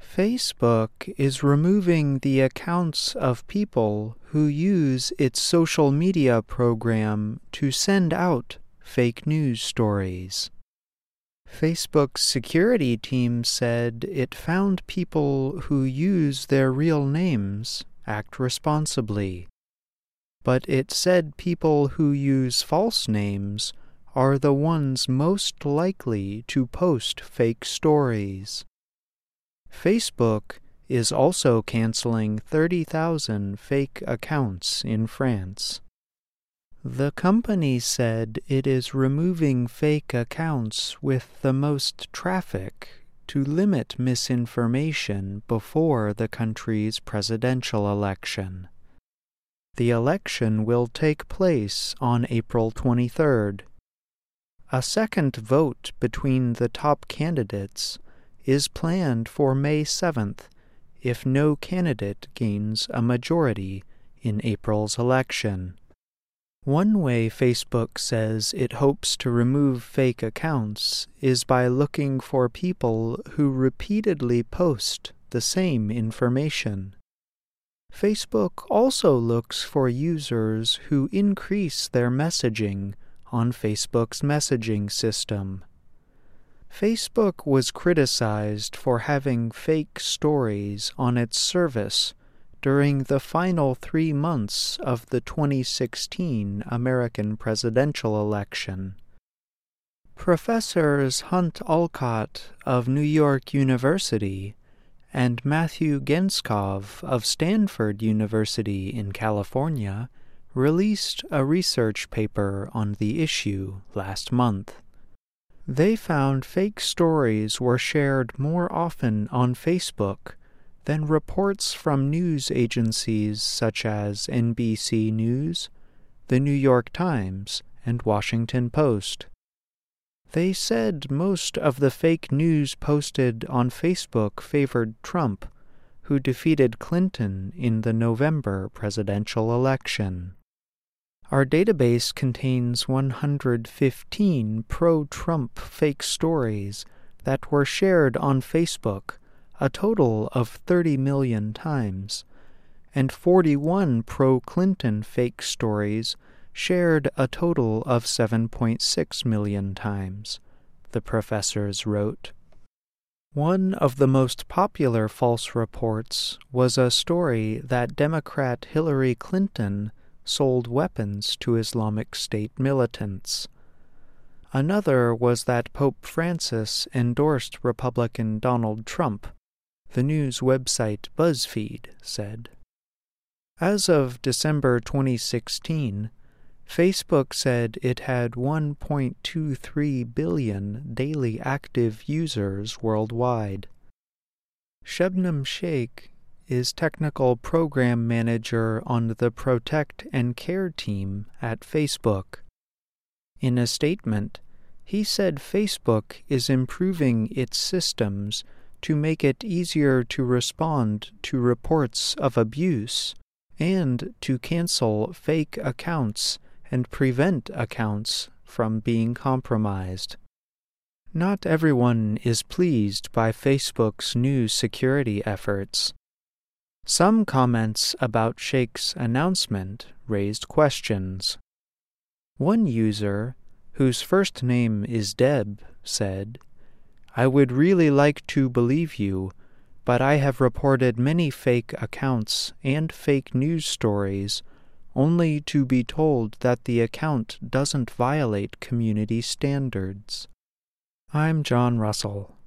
Facebook is removing the accounts of people who use its social media program to send out fake news stories. Facebook's security team said it found people who use their real names act responsibly, but it said people who use false names are the ones most likely to post fake stories. Facebook is also canceling 30,000 fake accounts in France. The company said it is removing fake accounts with the most traffic to limit misinformation before the country's presidential election. The election will take place on April 23rd. A second vote between the top candidates is planned for May 7th if no candidate gains a majority in April's election. One way Facebook says it hopes to remove fake accounts is by looking for people who repeatedly post the same information. Facebook also looks for users who increase their messaging on Facebook's messaging system. Facebook was criticized for having fake stories on its service during the final 3 months of the 2016 American presidential election. Professors Hunt Olcott of New York University and Matthew Genskov of Stanford University in California released a research paper on the issue last month. They found fake stories were shared more often on Facebook than reports from news agencies such as NBC News, The New York Times, and Washington Post. They said most of the fake news posted on Facebook favored Trump, who defeated Clinton in the November presidential election. Our database contains 115 pro-Trump fake stories that were shared on Facebook a total of 30 million times, and 41 pro-Clinton fake stories shared a total of 7.6 million times, the professors wrote. One of the most popular false reports was a story that Democrat Hillary Clinton sold weapons to Islamic State militants. Another was that Pope Francis endorsed Republican Donald Trump, the news website BuzzFeed said. As of December 2016, Facebook said it had 1.23 billion daily active users worldwide. Shebnam Sheikh is technical program manager on the Protect and Care team at Facebook. In a statement, he said Facebook is improving its systems to make it easier to respond to reports of abuse and to cancel fake accounts and prevent accounts from being compromised. Not everyone is pleased by Facebook's new security efforts. Some comments about Sheikh's announcement raised questions. One user, whose first name is Deb, said, "I would really like to believe you, but I have reported many fake accounts and fake news stories only to be told that the account doesn't violate community standards." I'm John Russell.